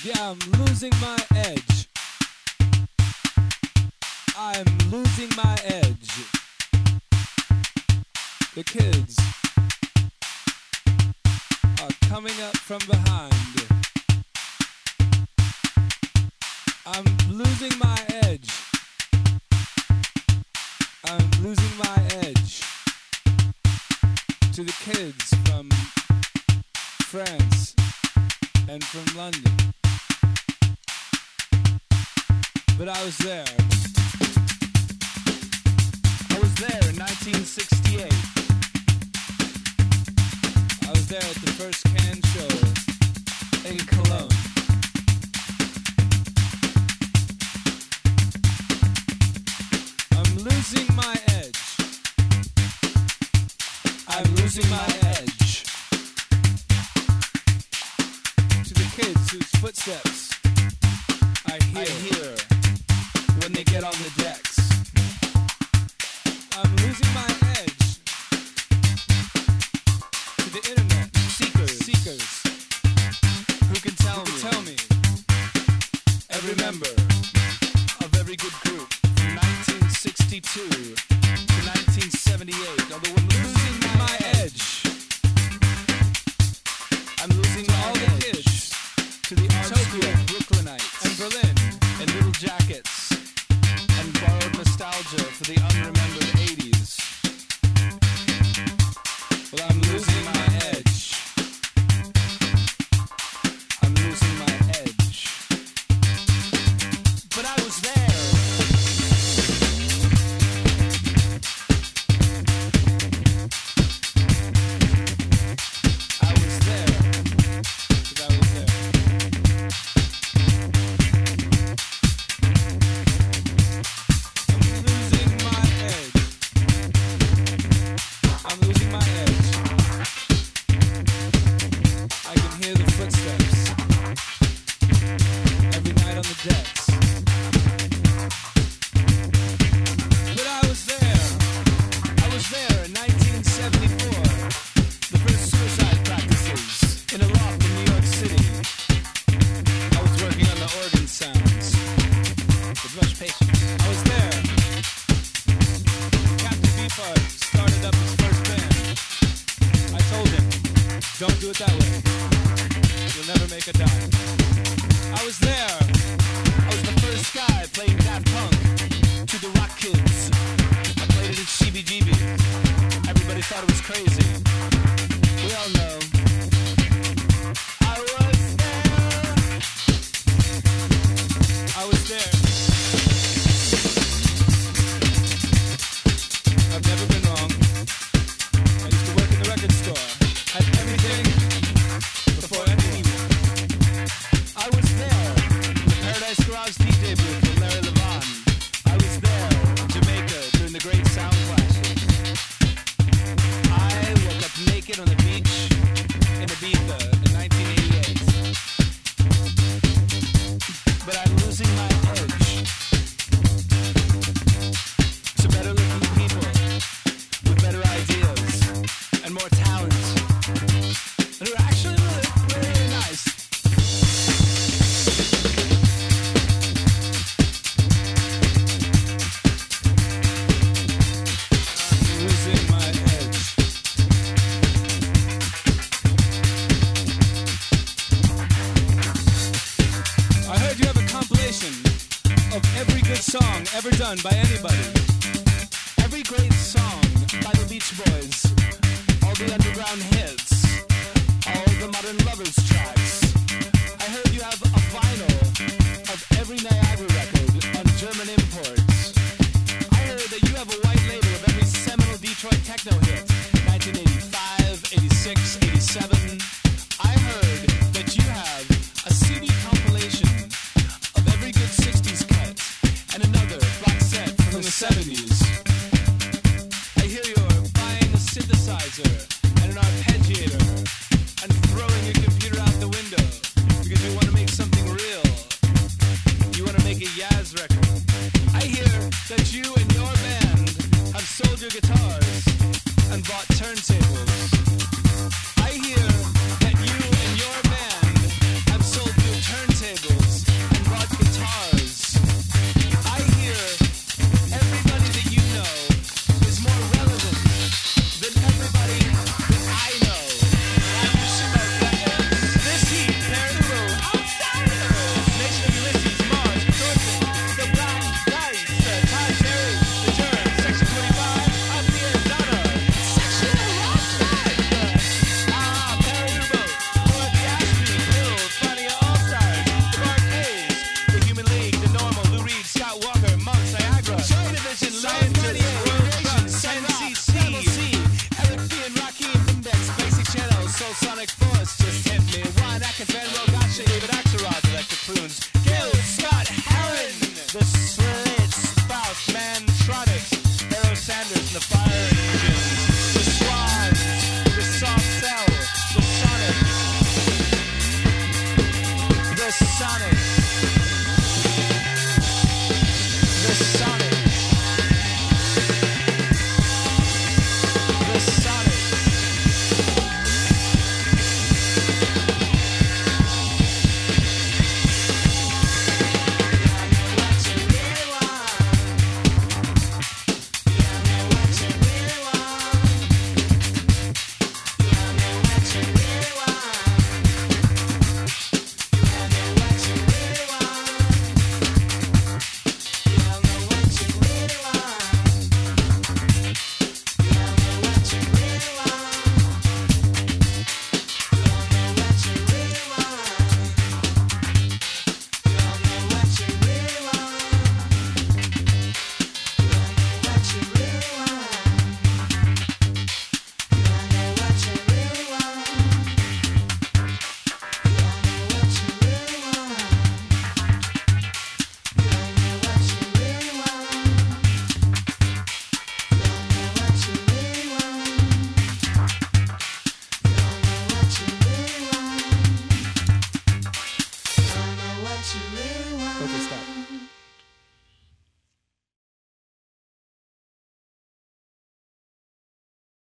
Yeah, I'm losing my edge. I'm losing my edge. The kids are coming up from behind. I'm losing my edge. I'm losing my edge to the kids from France and from London. But I was there. I was there in 1968. I was there at the first Cannes show in Cologne. I'm losing my edge. I'm losing my edge to the kids whose footsteps I hear when they get on the decks. I'm losing my edge to the internet seekers who can tell me every member of every good group from 1962 to 1978. Although I'm losing my edge, I'm losing all the kids to the Tokyo, Brooklynites, and Berlin, and Little Jackets, and borrowed nostalgia for the unremembered 80s. Well, I'm losing my edge. I'm losing my edge. But I was there. I was there. 'Cause I was there. I'm losing my edge. I'm losing my edge. I can hear the footsteps every night on the decks. But I was there. I was there in 1974. The first suicide practices in a loft in New York City. I was working on the organ sounds with much patience. I was there. Captain Beefheart started up his first band. I told him, don't do it that way. You'll never make a dime. I was there. I was the first guy playing Daft Punk to the Rock Kids. I played it at CBGB. Everybody thought it was crazy. We all know. I was there. I was there. I've never been wrong. I used to work in the record store. Had everything before anyone. I was there. In the Paradise Garage DJ booth with Larry Levan. I was there in Jamaica during the great sound clashes. I woke up naked on the beach in Ibiza in 1988. But I'm losing my edge to better looking people with better ideas and more talent, and who are actually really nice. I'm losing my edge. I heard you have a compilation of every good song ever done by anybody. Every great song by the Beach Boys, all the underground hits, all the modern lovers tracks. I heard you have a vinyl of every Niagara record on German imports. I heard that you have a white label of every seminal Detroit techno hit.